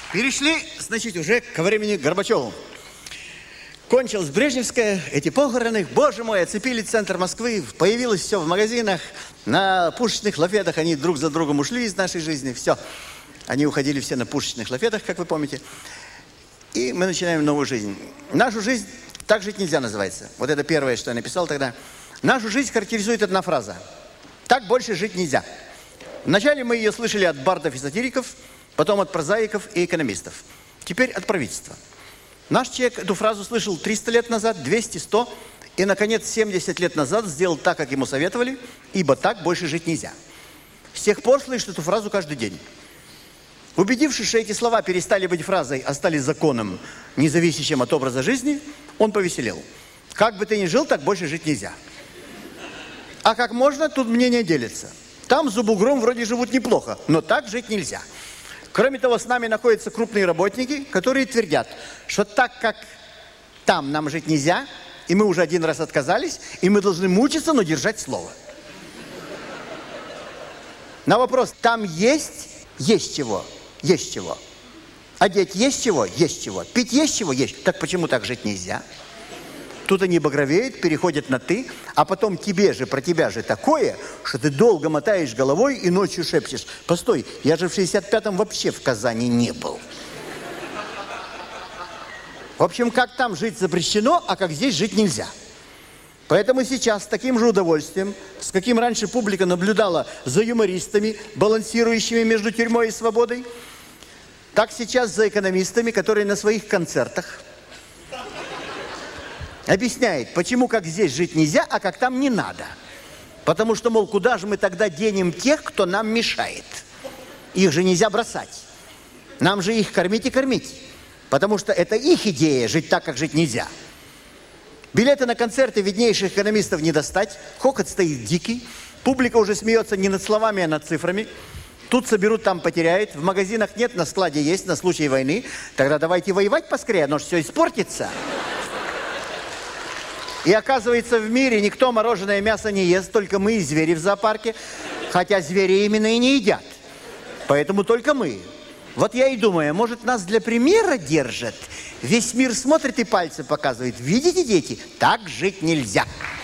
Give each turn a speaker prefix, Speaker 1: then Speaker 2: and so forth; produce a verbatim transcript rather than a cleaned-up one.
Speaker 1: Перешли, значит, уже ко времени Горбачева. Кончилась Брежневская, эти похороны, боже мой, оцепили центр Москвы, появилось все в магазинах, на пушечных лафетах, они друг за другом ушли из нашей жизни, все. Они уходили все на пушечных лафетах, как вы помните. И мы начинаем новую жизнь. Нашу жизнь так жить нельзя, называется. Вот это первое, что я написал тогда. Нашу жизнь характеризует одна фраза. Так больше жить нельзя. Вначале мы ее слышали от бардов и сатириков, потом от прозаиков и экономистов. Теперь от правительства. Наш человек эту фразу слышал триста лет назад, двести, сто, и, наконец, семьдесят лет назад сделал так, как ему советовали, ибо так больше жить нельзя. С тех пор слышит эту фразу каждый день. Убедившись, что эти слова перестали быть фразой, а стали законом, независящим от образа жизни, он повеселел. Как бы ты ни жил, так больше жить нельзя. А как можно, тут мнения делятся. Там за бугром вроде живут неплохо, но так жить нельзя. Кроме того, с нами находятся крупные работники, которые твердят, что так как там нам жить нельзя, и мы уже один раз отказались, и мы должны мучиться, но держать слово. На вопрос, там есть, есть чего, есть чего. Одеть есть чего, есть чего. Пить есть чего, есть. Так почему так жить нельзя? Тут они багровеют, переходят на «ты», а потом тебе же, про тебя же такое, что ты долго мотаешь головой и ночью шепчешь: постой, я же в шестьдесят пятом вообще в Казани не был. В общем, как там жить запрещено, а как здесь жить нельзя. Поэтому сейчас с таким же удовольствием, с каким раньше публика наблюдала за юмористами, балансирующими между тюрьмой и свободой, так сейчас за экономистами, которые на своих концертах объясняет, почему как здесь жить нельзя, а как там не надо. Потому что, мол, куда же мы тогда денем тех, кто нам мешает? Их же нельзя бросать. Нам же их кормить и кормить. Потому что это их идея жить так, как жить нельзя. Билеты на концерты виднейших экономистов не достать. Хохот стоит дикий. Публика уже смеется не над словами, а над цифрами. Тут соберут, там потеряют. В магазинах нет, на складе есть, на случай войны. Тогда давайте воевать поскорее, оно же все испортится. И оказывается, в мире никто мороженое мясо не ест, только мы и звери в зоопарке. Хотя звери именно и не едят. Поэтому только мы. Вот я и думаю, может, нас для примера держат? Весь мир смотрит и пальцы показывает. Видите, дети, так жить нельзя.